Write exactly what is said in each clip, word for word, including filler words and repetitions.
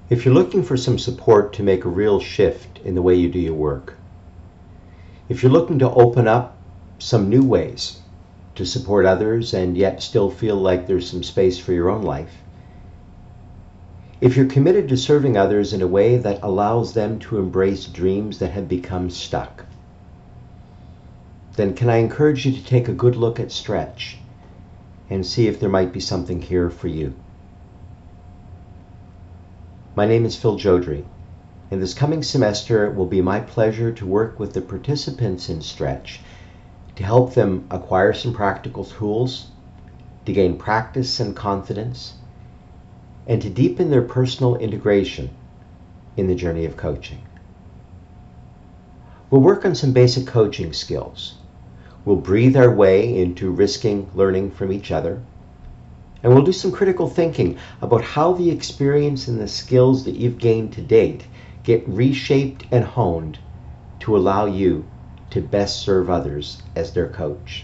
If you're looking for some support to make a real shift in the way you do your work, if you're looking to open up some new ways to support others and yet still feel like there's some space for your own life, if you're committed to serving others in a way that allows them to embrace dreams that have become stuck, then can I encourage you to take a good look at Stretch and see if there might be something here for you. My name is Phil Jodrey, and this coming semester it will be my pleasure to work with the participants in Stretch to help them acquire some practical tools, to gain practice and confidence, and to deepen their personal integration in the journey of coaching. We'll work on some basic coaching skills. We'll breathe our way into risking learning from each other. And we'll do some critical thinking about how the experience and the skills that you've gained to date get reshaped and honed to allow you to best serve others as their coach.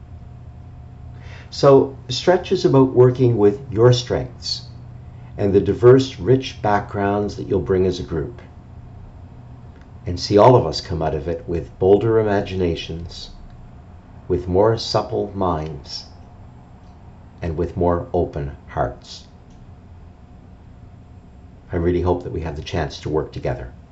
So, Stretch is about working with your strengths and the diverse, rich backgrounds that you'll bring as a group, and see all of us come out of it with bolder imaginations, with more supple minds, and with more open hearts. I really hope that we have the chance to work together.